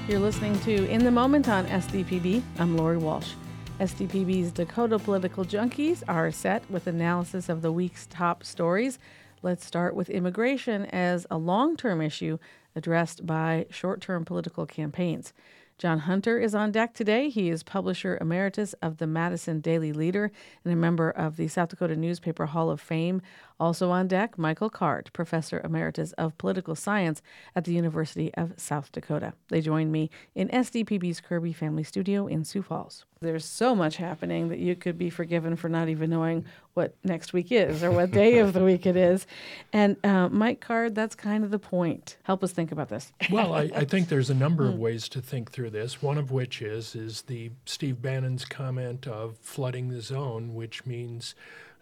You're listening to In the Moment on SDPB. I'm Lori Walsh. SDPB's Dakota Political Junkies are set with analysis of the week's top stories. Let's start with immigration as a long-term issue addressed by short-term political campaigns. John Hunter is on deck today. He is publisher emeritus of the Madison Daily Leader and a member of the South Dakota Newspaper Hall of Fame. Also on deck, Michael Cart, professor emeritus of political science at the University of South Dakota. They join me in SDPB's Kirby Family Studio in Sioux Falls. There's so much happening that you could be forgiven for not even knowing what next week is or what day of the week it is. And Mike Card, that's kind of the point. Help us think about this. Well, I think there's a number of ways to think through this, one of which is the Steve Bannon's comment of flooding the zone, which means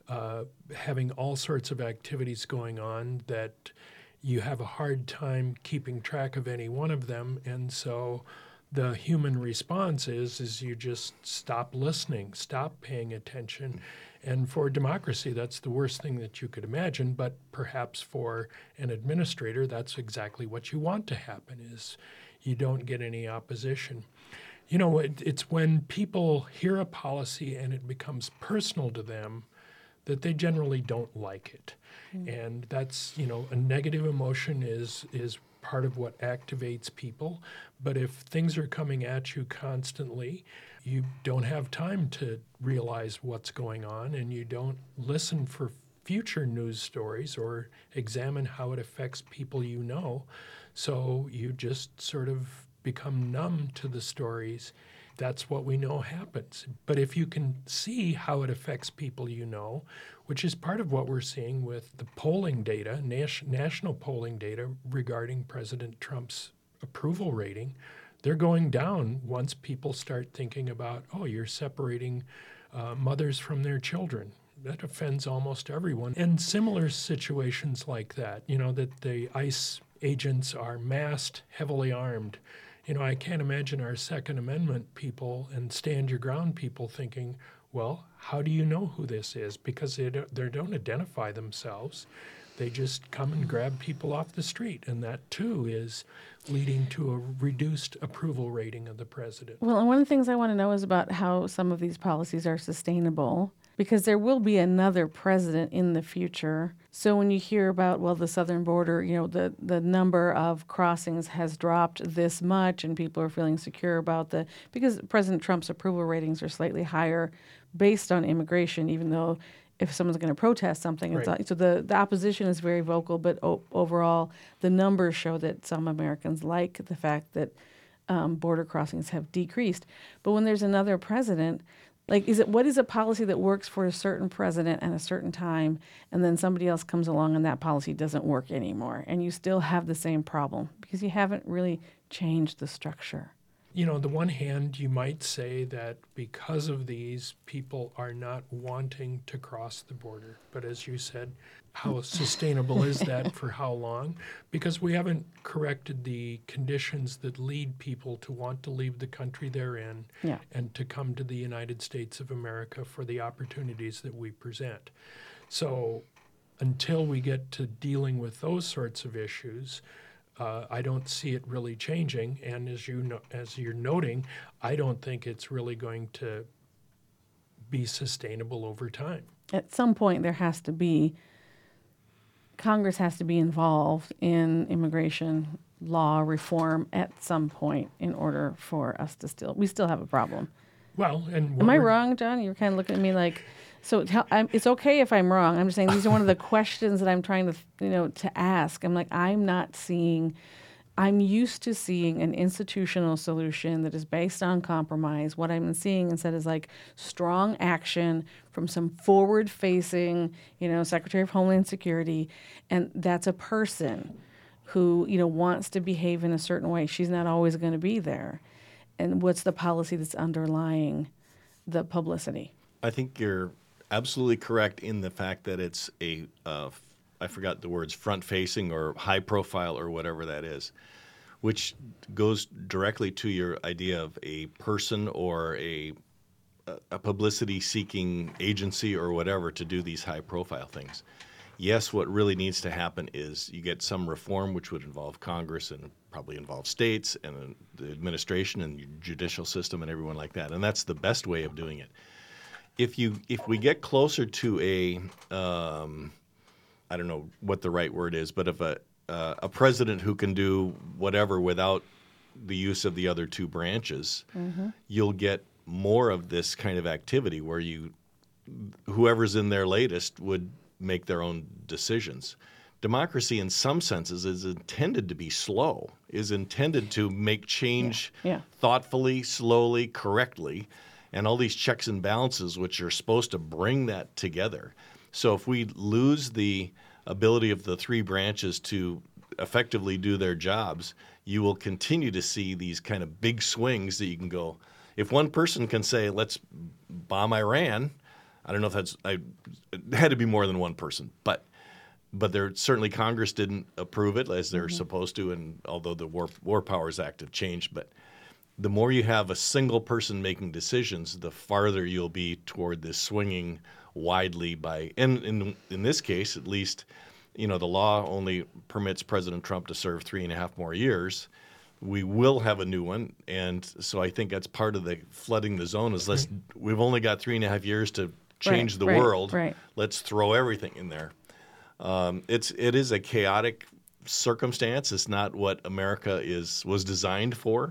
having all sorts of activities going on that you have a hard time keeping track of any one of them. And so the human response is you just stop listening, stop paying attention. And for democracy, that's the worst thing that you could imagine. But perhaps for an administrator, that's exactly what you want to happen, is you don't get any opposition. You know, it's when people hear a policy and it becomes personal to them that they generally don't like it. And that's, a negative emotion is part of what activates people. But if things are coming at you constantly, you don't have time to realize what's going on, and you don't listen for future news stories or examine how it affects people you know. So you just sort of become numb to the stories. That's what we know happens. But if you can see how it affects people you know, which is part of what we're seeing with the polling data, national polling data regarding President Trump's approval rating, they're going down once people start thinking about, you're separating mothers from their children. That offends almost everyone. And similar situations like that, that the ICE agents are masked, heavily armed. I can't imagine our Second Amendment people and stand your ground people thinking, well, how do you know who this is? Because they don't identify themselves. They just come and grab people off the street. And that, too, is leading to a reduced approval rating of the president. Well, and one of the things I want to know is about how some of these policies are sustainable, because there will be another president in the future. So when you hear about, the southern border, the number of crossings has dropped this much and people are feeling secure about because President Trump's approval ratings are slightly higher based on immigration, even though if someone's going to protest something, right. So the opposition is very vocal, but overall the numbers show that some Americans like the fact that border crossings have decreased. But when there's another president, what is a policy that works for a certain president at a certain time, and then somebody else comes along and that policy doesn't work anymore, and you still have the same problem because you haven't really changed the structure? On the one hand, you might say that because of these, people are not wanting to cross the border. But as you said, how sustainable is that for how long? Because we haven't corrected the conditions that lead people to want to leave the country they're in and to come to the United States of America for the opportunities that we present. So until we get to dealing with those sorts of issues, I don't see it really changing, and as you're noting, I don't think it's really going to be sustainable over time. At some point, Congress has to be involved in immigration law reform at some point in order for us we still have a problem. Well, and am I wrong, John? You're kind of looking at me like. So it's okay if I'm wrong. I'm just saying these are one of the questions that I'm trying to, to ask. I'm like, I'm used to seeing an institutional solution that is based on compromise. What I'm seeing instead is strong action from some forward-facing, Secretary of Homeland Security, and that's a person who, wants to behave in a certain way. She's not always going to be there. And what's the policy that's underlying the publicity? I think you're absolutely correct in the fact that it's I forgot the words, front-facing or high-profile or whatever that is, which goes directly to your idea of a person or a publicity-seeking agency or whatever to do these high-profile things. Yes, what really needs to happen is you get some reform, which would involve Congress and probably involve states and the administration and the judicial system and everyone like that. And that's the best way of doing it. If we get closer to I don't know what the right word is, but if a president who can do whatever without the use of the other two branches, you'll get more of this kind of activity where whoever's in there latest would make their own decisions. Democracy, in some senses, is intended to be slow, is intended to make change thoughtfully, slowly, correctly, and all these checks and balances which are supposed to bring that together. So if we lose the ability of the three branches to effectively do their jobs, you will continue to see these kind of big swings that you can go, if one person can say, let's bomb Iran, I don't know if it had to be more than one person, but there certainly Congress didn't approve it as they're supposed to, and although the War Powers Act have changed, but the more you have a single person making decisions, the farther you'll be toward this swinging widely by, and in this case, at least, the law only permits President Trump to serve 3.5 more years. We will have a new one, and so I think that's part of the flooding the zone is we've only got 3.5 years to change the world. Right. Let's throw everything in there. It is a chaotic circumstance. It's not what America was designed for.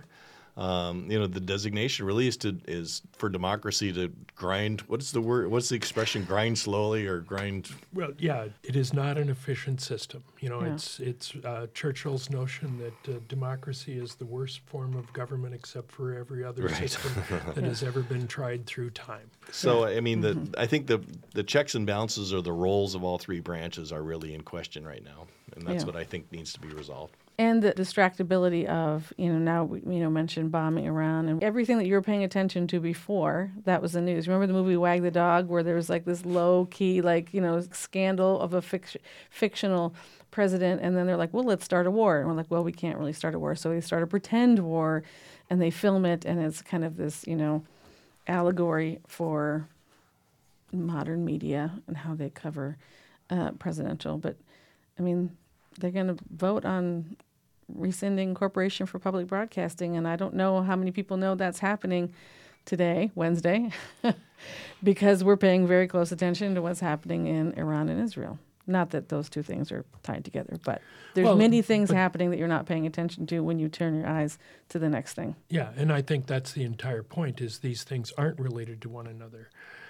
The designation really is for democracy to grind. What's the word? What's the expression? Grind slowly or grind? Well, yeah, it is not an efficient system. It's Churchill's notion that democracy is the worst form of government except for every other system that has ever been tried through time. So, I mean, I think the checks and balances or the roles of all three branches are really in question right now, and that's what I think needs to be resolved. And the distractibility of, now we mentioned bombing Iran and everything that you were paying attention to before, that was the news. Remember the movie Wag the Dog where there was like this low-key, scandal of a fictional president, and then they're like, well, let's start a war. And we're like, well, we can't really start a war. So they start a pretend war, and they film it, and it's kind of this, allegory for modern media and how they cover presidential. But, I mean, they're going to vote on rescinding Corporation for Public Broadcasting, and I don't know how many people know that's happening today, Wednesday, because we're paying very close attention to what's happening in Iran and Israel. Not that those two things are tied together, but there's many things happening that you're not paying attention to when you turn your eyes to the next thing. Yeah, and I think that's the entire point, is these things aren't related to one another.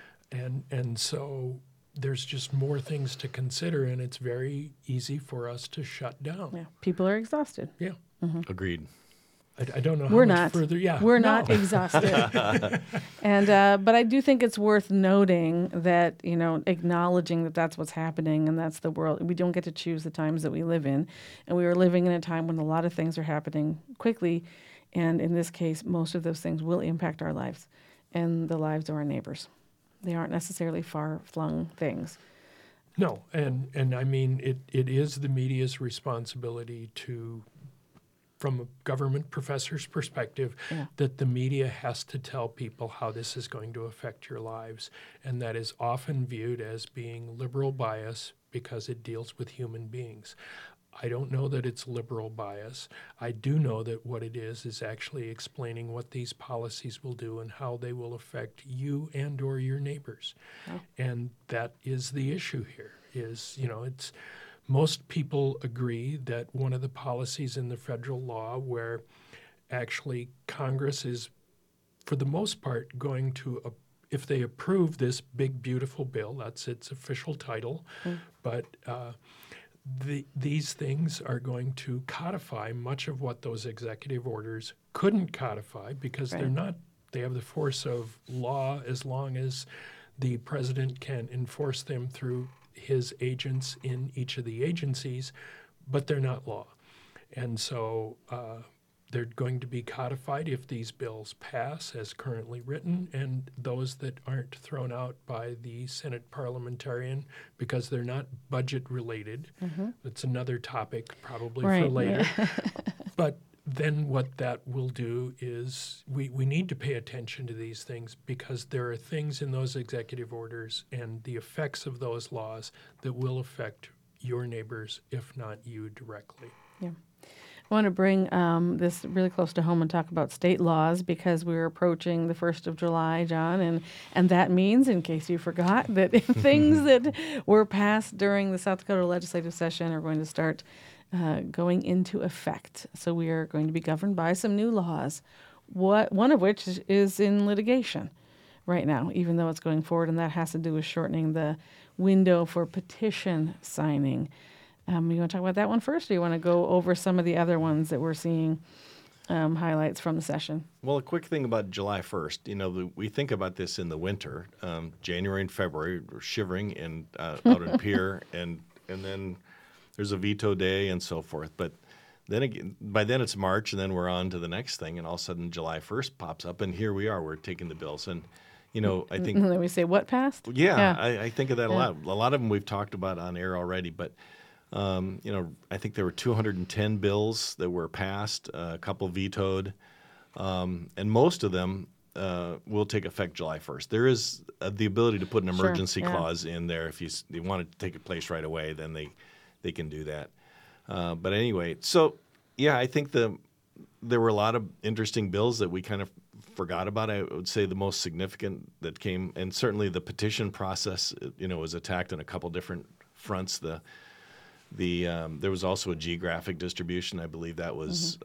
And so there's just more things to consider, and it's very easy for us to shut down. Yeah, people are exhausted. Yeah. Mm-hmm. Agreed. I don't know how much further. Yeah, we're not exhausted. And but I do think it's worth noting that, acknowledging that that's what's happening and that's the world. We don't get to choose the times that we live in. And we are living in a time when a lot of things are happening quickly. And in this case, most of those things will impact our lives and the lives of our neighbors. They aren't necessarily far-flung things. No, and I mean, it is the media's responsibility to, from a government professor's perspective, that the media has to tell people how this is going to affect your lives. And that is often viewed as being liberal bias because it deals with human beings. I don't know that it's liberal bias. I do know that what it is actually explaining what these policies will do and how they will affect you and or your neighbors. Oh. And that is the issue here, is, it's most people agree that one of the policies in the federal law where actually Congress is, for the most part, going to, if they approve this big, beautiful bill, that's its official title, but these things are going to codify much of what those executive orders couldn't codify because they have the force of law as long as the president can enforce them through his agents in each of the agencies, but they're not law. And so they're going to be codified if these bills pass as currently written, and those that aren't thrown out by the Senate parliamentarian because they're not budget related. Mm-hmm. That's another topic probably for later. Yeah. But then what that will do is we need to pay attention to these things because there are things in those executive orders and the effects of those laws that will affect your neighbors, if not you directly. Yeah. I want to bring this really close to home and talk about state laws because we're approaching the 1st of July, John, and that means, in case you forgot, that things that were passed during the South Dakota legislative session are going to start going into effect. So we are going to be governed by some new laws, one of which is in litigation right now, even though it's going forward, and that has to do with shortening the window for petition signing. You want to talk about that one first, or you want to go over some of the other ones that we're seeing highlights from the session? Well, a quick thing about July 1st. We think about this in the winter, January and February, we're shivering and out in Pier, and then there's a veto day and so forth. But then again, by then it's March, and then we're on to the next thing, and all of a sudden July 1st pops up, and here we are. We're taking the bills, and I think. And then we say what passed? Yeah. I think of that a lot. A lot of them we've talked about on air already, but. I think there were 210 bills that were passed, a couple vetoed, and most of them will take effect July 1st. There is the ability to put an emergency clause in there if you want it to take place right away, then they can do that. But anyway, so yeah, I think there were a lot of interesting bills that we kind of forgot about. I would say the most significant that came, and certainly the petition process, was attacked on a couple different fronts. There was also a geographic distribution. I believe that was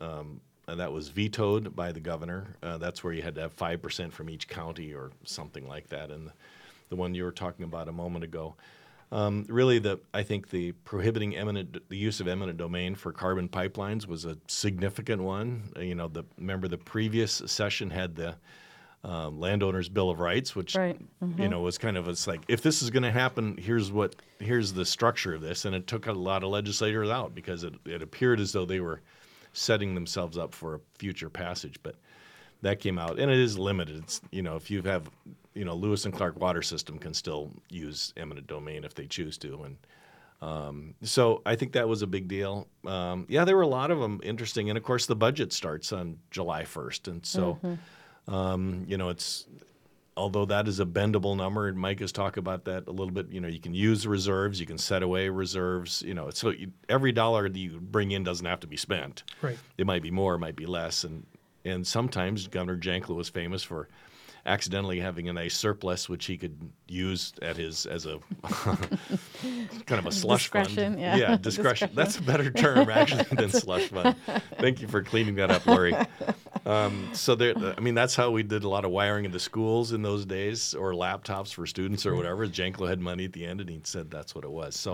vetoed by the governor. That's where you had to have 5% from each county or something like that. And the one you were talking about a moment ago, really, I think the prohibiting the use of eminent domain for carbon pipelines was a significant one. Remember the previous session had the Landowners' Bill of Rights, which was kind of it's like, if this is going to happen, here's the structure of this, and it took a lot of legislators out because it appeared as though they were setting themselves up for a future passage. But that came out, and it is limited. It's, if you have, Lewis and Clark Water System can still use eminent domain if they choose to, and so I think that was a big deal. There were a lot of them interesting, and of course the budget starts on July 1st, and so. It's although that is a bendable number, and Mike has talked about that a little bit. You can use reserves, you can set away reserves. So every dollar that you bring in doesn't have to be spent. Right. It might be more, it might be less, and sometimes Governor Janklow was famous for accidentally having a nice surplus, which he could use as a kind of a slush discretion, fund. Yeah, discretion. That's a better term actually than slush fund. Thank you for cleaning that up, Lori. That's how we did a lot of wiring in the schools in those days, or laptops for students or whatever. Janklow had money at the end, and he said that's what it was. So,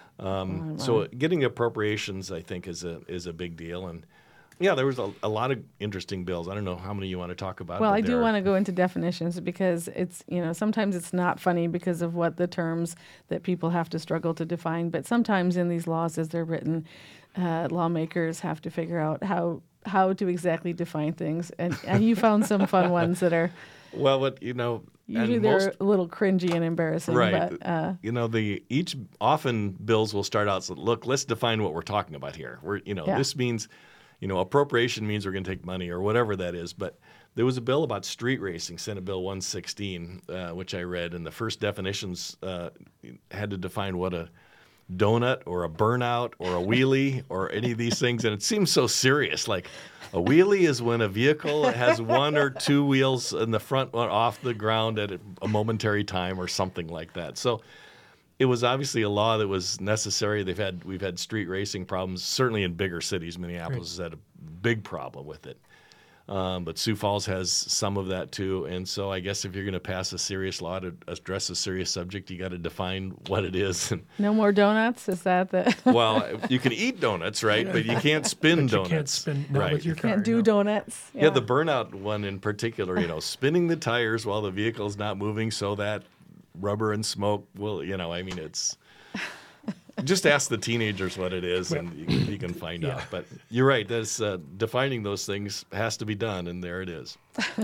so getting appropriations, I think, is a big deal. And yeah, there was a lot of interesting bills. I don't know how many you want to talk about. Well, I do want to go into definitions because it's, sometimes it's not funny because of what the terms that people have to struggle to define. But sometimes in these laws, as they're written, lawmakers have to figure out how to exactly define things. And you found some fun ones that are... Well, usually they're a little cringy and embarrassing. Right. But, often bills will start out, so look, let's define what we're talking about here. This means... appropriation means we're going to take money or whatever that is. But there was a bill about street racing, Senate Bill 116, which I read, and the first definitions had to define what a donut or a burnout or a wheelie or any of these things. And it seems so serious. Like a wheelie is when a vehicle has one or two wheels in the front off the ground at a momentary time or something like that. So it was obviously a law that was necessary. We've had street racing problems, certainly in bigger cities. Minneapolis has had a big problem with it. But Sioux Falls has some of that too. And so I guess if you're going to pass a serious law to address a serious subject, you got to define what it is. No more donuts? Is that the... Well, you can eat donuts, right? But you can't spin donuts. You can't spin, not with your car. Can't do donuts. Yeah, the burnout one in particular, spinning the tires while the vehicle's not moving so that rubber and smoke will, it's just ask the teenagers what it is, and you can find out. But you're right, defining those things has to be done, and there it is.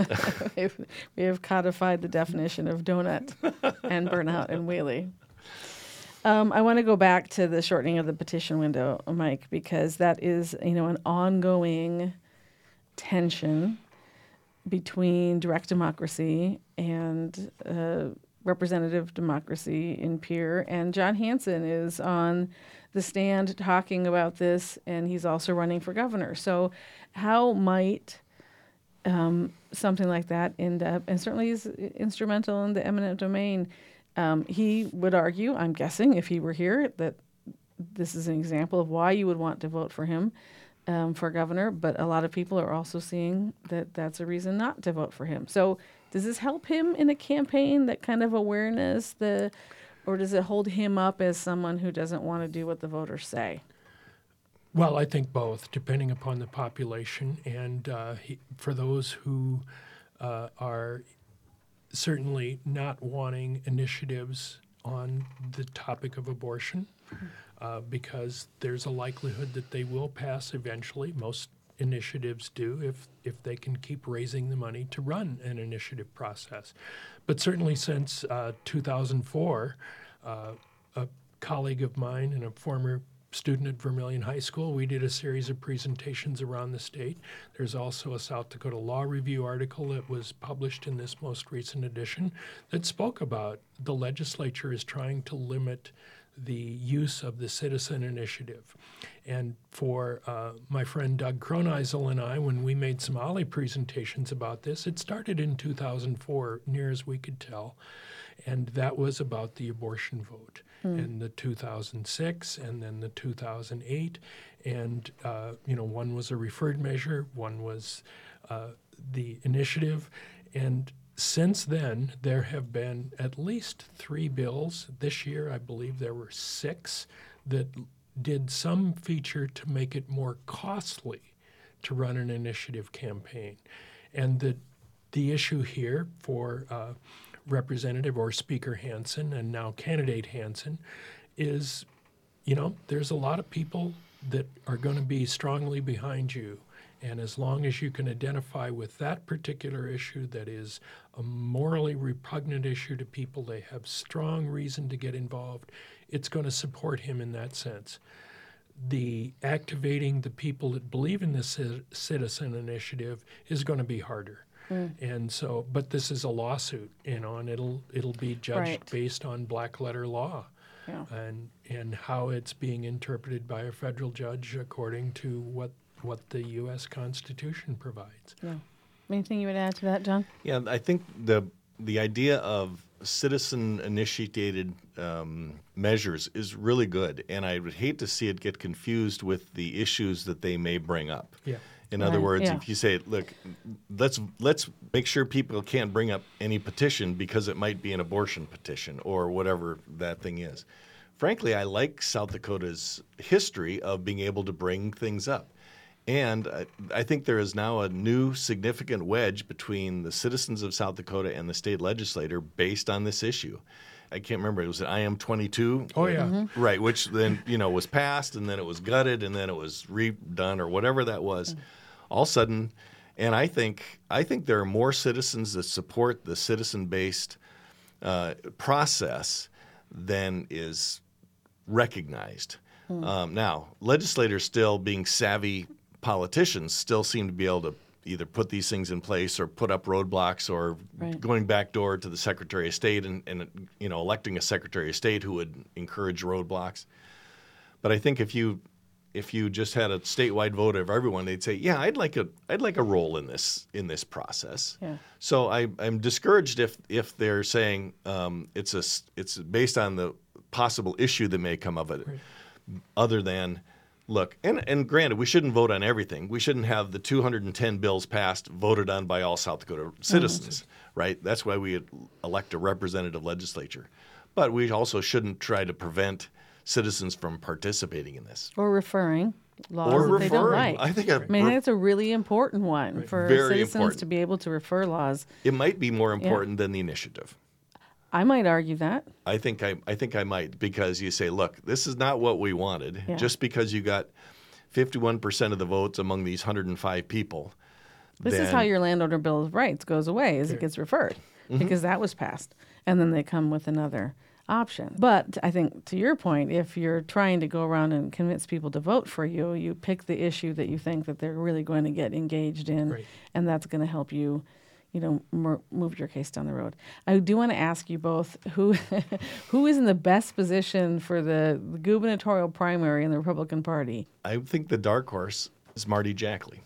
We have codified the definition of donut and burnout and wheelie. I want to go back to the shortening of the petition window, Mike, because that is, an ongoing tension between direct democracy and representative democracy in Pierre. And John Hanson is on the stand talking about this, and he's also running for governor. So how might something like that end up, and certainly is instrumental in the eminent domain. He would argue, I'm guessing, if he were here, that this is an example of why you would want to vote for him for governor, but a lot of people are also seeing that that's a reason not to vote for him. So does this help him in a campaign, that kind of awareness, or does it hold him up as someone who doesn't want to do what the voters say? Well, I think both, depending upon the population. And for those who are certainly not wanting initiatives on the topic of abortion, because there's a likelihood that they will pass eventually. Most initiatives do if they can keep raising the money to run an initiative process. But certainly since 2004, a colleague of mine and a former student at Vermilion High School, we did a series of presentations around the state. There's also a South Dakota Law Review article that was published in this most recent edition that spoke about the legislature is trying to limit the use of the citizen initiative. And for my friend Doug Kroneisel and I, when we made Somali presentations about this, it started in 2004, near as we could tell, and that was about the abortion vote. And the 2006 and then the 2008. And, one was a referred measure, one was the initiative. And since then, there have been at least 3 bills. This year, I believe there were 6 that did some feature to make it more costly to run an initiative campaign. And the issue here for Representative or Speaker Hanson and now candidate Hanson is, there's a lot of people that are going to be strongly behind you. And as long as you can identify with that particular issue that is a morally repugnant issue to people, they have strong reason to get involved, it's going to support him in that sense. The activating the people that believe in this citizen initiative is going to be harder. And so, but this is a lawsuit, and it'll be judged based on black letter law, and how it's being interpreted by a federal judge according to what the U.S. Constitution provides. Yeah. Anything you would add to that, John? Yeah, I think the idea of citizen-initiated measures is really good, and I would hate to see it get confused with the issues that they may bring up. Yeah. In other words, if you say, look, let's make sure people can't bring up any petition because it might be an abortion petition or whatever that thing is. Frankly, I like South Dakota's history of being able to bring things up. And I think there is now a new significant wedge between the citizens of South Dakota and the state legislature based on this issue. I can't remember. It was an IM-22. Oh, yeah. Right, which then, was passed, and then it was gutted, and then it was redone or whatever that was. All of a sudden, and I think there are more citizens that support the citizen-based process than is recognized. Now, legislators still being savvy politicians still seem to be able to either put these things in place or put up roadblocks or going backdoor to the Secretary of State and electing a Secretary of State who would encourage roadblocks. But I think if you just had a statewide vote of everyone, they'd say, "Yeah, I'd like a role in this process." Yeah. So I'm discouraged if they're saying it's based on the possible issue that may come of it, other than. Look, and granted, we shouldn't vote on everything. We shouldn't have the 210 bills passed voted on by all South Dakota citizens, right? That's why we elect a representative legislature. But we also shouldn't try to prevent citizens from participating in this. Or referring laws that they don't like. I think it's a really important one for citizens to be able to refer laws. It might be more important than the initiative. I might argue that. I think I might, because you say, look, this is not what we wanted. Yeah. Just because you got 51% of the votes among these 105 people. This is how your landowner bill of rights goes away, is it gets referred, because that was passed. And then they come with another. option. But I think to your point, if you're trying to go around and convince people to vote for you, you pick the issue that you think that they're really going to get engaged in, Right. and that's going to help you, move your case down the road. I do want to ask you both who is in the best position for the gubernatorial primary in the Republican Party. I think the dark horse is Marty Jackley.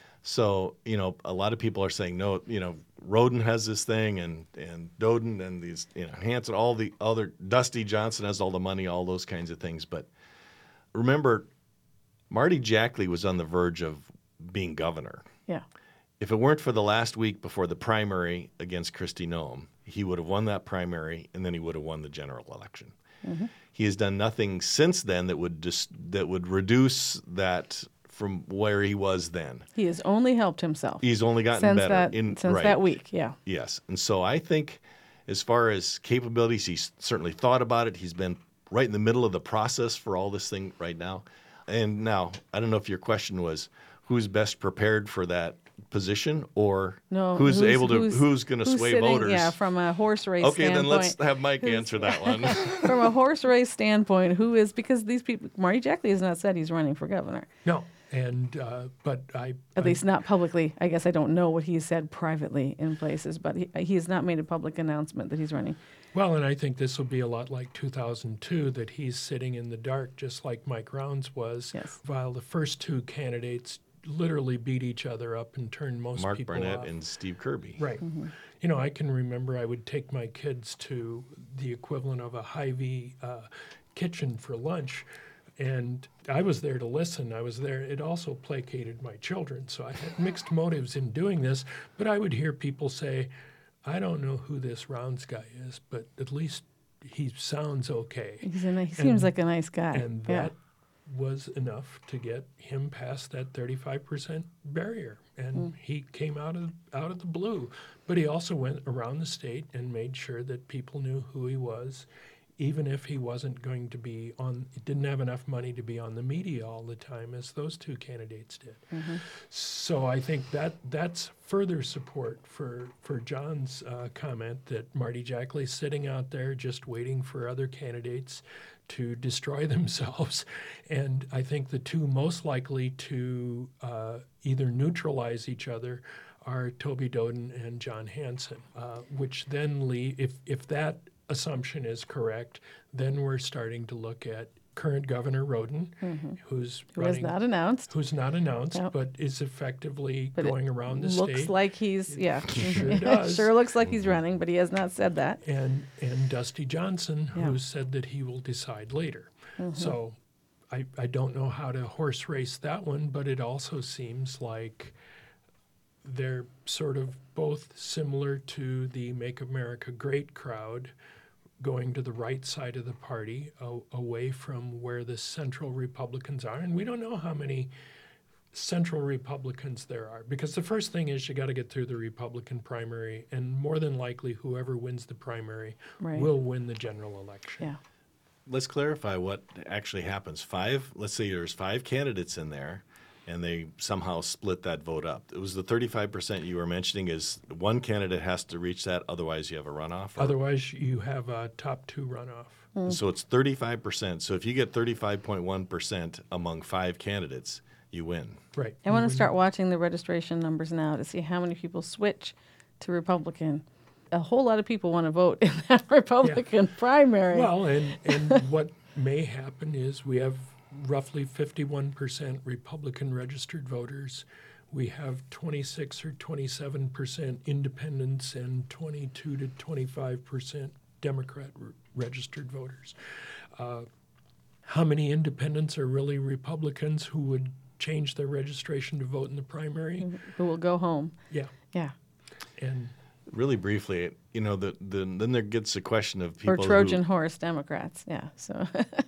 So, a lot of people are saying, no, Roden has this thing and Doden and these, Hanson, all the other, Dusty Johnson has all the money, all those kinds of things. But remember, Marty Jackley was on the verge of being governor. Yeah. If it weren't for the last week before the primary against Kristi Noem, he would have won that primary and then he would have won the general election. Mm-hmm. He has done nothing since then that would reduce that from where he was then. He has only helped himself. He's only gotten better. Since that week, yeah. Yes. And so I think as far as capabilities, he's certainly thought about it. He's been right in the middle of the process for all this thing right now. And now, I don't know if your question was who's best prepared for that position or who's going to sway sitting, voters. Yeah, from a horse race okay, standpoint. then let's have Mike answer that one. From a horse race standpoint, who is, because these people, Marty Jackley has not said he's running for governor. No. And but at least not publicly. I guess I don't know what he's said privately in places, but he has not made a public announcement that he's running. Well, and I think this will be a lot like 2002, that he's sitting in the dark, just like Mike Rounds was, yes. While the first two candidates literally beat each other up and turned most Mark people Burnett off. and Steve Kirby. Right. Mm-hmm. I can remember I would take my kids to the equivalent of a Hy-Vee kitchen for lunch. And I was there to listen. I was there. It also placated my children. So I had mixed motives in doing this. But I would hear people say, I don't know who this Rounds guy is, but at least he sounds okay. He seems like a nice guy. And that was enough to get him past that 35% barrier. And he came out of the blue. But he also went around the state and made sure that people knew who he was, even if he wasn't going to be didn't have enough money to be on the media all the time as those two candidates did. Mm-hmm. So I think that's further support for John's comment that Marty Jackley's sitting out there just waiting for other candidates to destroy themselves. And I think the two most likely to either neutralize each other are Toby Doden and John Hanson, which then if that assumption is correct, then we're starting to look at current Governor Roden, who is not announced, Yep. but is effectively going around the looks state. Like he's, Sure does. Sure looks like he's running, but he has not said that. And Dusty Johnson, who said that he will decide later. So I don't know how to horse race that one, but it also seems like they're sort of both similar to the Make America Great crowd, going to the right side of the party, away from where the central Republicans are. And we don't know how many central Republicans there are, because the first thing is you got to get through the Republican primary, and more than likely whoever wins the primary will win the general election. Yeah. Let's clarify what actually happens. Let's say there's 5 candidates in there, and they somehow split that vote up. It was the 35% you were mentioning is one candidate has to reach that, otherwise you have a runoff? Otherwise you have a top 2 runoff. So it's 35%. So if you get 35.1% among 5 candidates, you win. Right. I want to start watching the registration numbers now to see how many people switch to Republican. A whole lot of people want to vote in that Republican primary. Well, and what may happen is we have roughly 51% Republican registered voters. We have 26 or 27% independents and 22 to 25% Democrat registered voters. How many independents are really Republicans who would change their registration to vote in the primary? Who will go home. Yeah. Yeah. And really briefly, then there gets a question of people or Trojan horse Democrats. Yeah. So.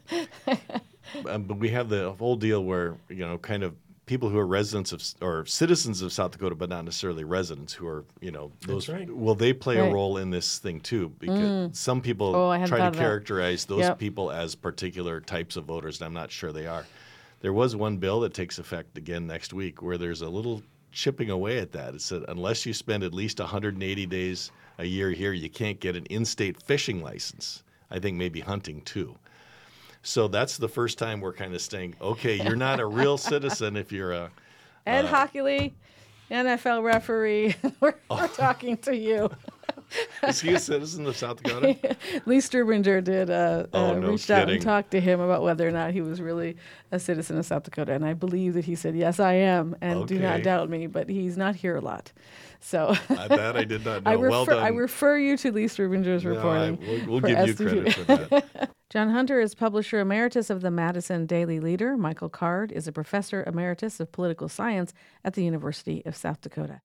But we have the whole deal where, kind of people who are residents or citizens of South Dakota, but not necessarily residents who are, those. That's right. Will they play a role in this thing too? Because some people try to characterize those people as particular types of voters, and I'm not sure they are. There was one bill that takes effect again next week where there's a little chipping away at that. It said unless you spend at least 180 days a year here, you can't get an in-state fishing license. I think maybe hunting too. So that's the first time we're kind of saying, okay, you're not a real citizen if you're a Ed Hockley, NFL referee, we're talking to you. Is he a citizen of South Dakota? Lee Strubinger did no reached out and kidding. talked to him about whether or not he was really a citizen of South Dakota, and I believe that he said, yes, I am, and do not Okay. doubt me, but he's not here a lot. So That I did not know. Well done. I refer you to Lee Strubinger's No, reporting. we'll for give you SDPB. credit for that. John Hunter is publisher emeritus of the Madison Daily Leader. Michael Card is a professor emeritus of political science at the University of South Dakota.